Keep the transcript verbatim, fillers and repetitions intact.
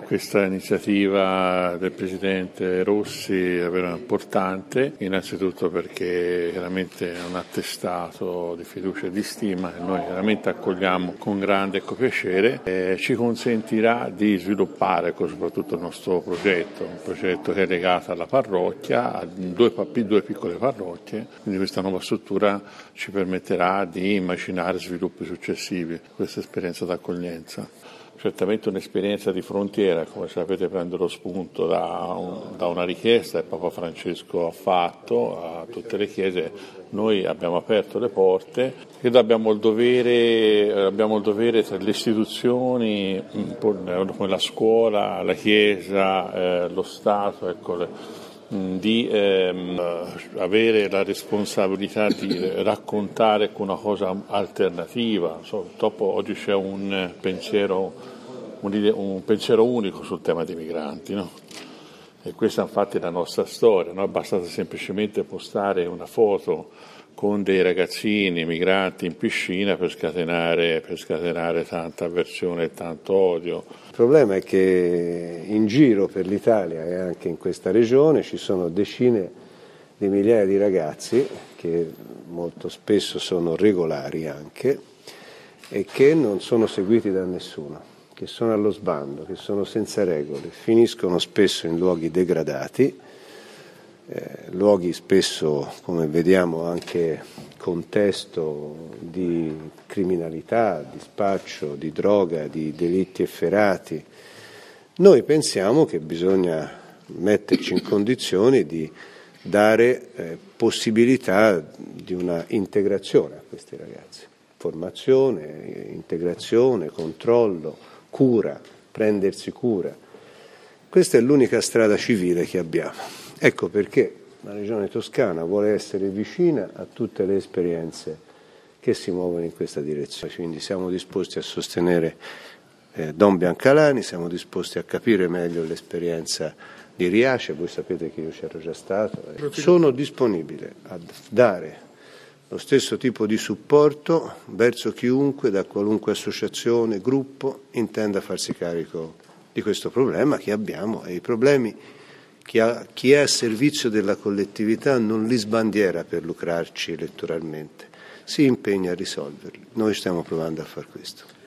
Questa iniziativa del Presidente Rossi è vera importante, innanzitutto perché veramente è un attestato di fiducia e di stima che noi veramente accogliamo con grande piacere e ci consentirà di sviluppare soprattutto il nostro progetto, un progetto che è legato alla parrocchia, a due, due piccole parrocchie, quindi questa nuova struttura ci permetterà di immaginare sviluppi successivi, questa esperienza d'accoglienza. Certamente un'esperienza di frontiera, come sapete prende lo spunto da, un, da una richiesta che Papa Francesco ha fatto a tutte le chiese. Noi abbiamo aperto le porte, credo abbiamo il dovere, abbiamo il dovere tra le istituzioni, come la scuola, la Chiesa, eh, lo Stato, ecco, di ehm, avere la responsabilità di raccontare una cosa alternativa. So, dopo oggi c'è un pensiero, un, un pensiero unico sul tema dei migranti, no? E questa infatti è la nostra storia, no? È bastato semplicemente postare una foto con dei ragazzini migranti in piscina per scatenare, per scatenare tanta avversione e tanto odio. Il problema è che in giro per l'Italia e anche in questa regione ci sono decine di migliaia di ragazzi che molto spesso sono regolari anche e che non sono seguiti da nessuno, che sono allo sbando, che sono senza regole, finiscono spesso in luoghi degradati, Eh, luoghi spesso, come vediamo, anche contesto di criminalità, di spaccio, di droga, di delitti efferati. Noi pensiamo che bisogna metterci in condizioni di dare eh, possibilità di una integrazione a questi ragazzi. Formazione, integrazione, controllo, cura, prendersi cura. Questa è l'unica strada civile che abbiamo. Ecco perché la Regione Toscana vuole essere vicina a tutte le esperienze che si muovono in questa direzione. Quindi siamo disposti a sostenere eh, Don Biancalani, siamo disposti a capire meglio l'esperienza di Riace, voi sapete che io c'ero già stato. Eh. Sono disponibile a dare lo stesso tipo di supporto verso chiunque, da qualunque associazione, gruppo, intenda farsi carico di questo problema che abbiamo e i problemi Chi, ha, chi è a servizio della collettività non li sbandiera per lucrarci elettoralmente, si impegna a risolverli. Noi stiamo provando a far questo.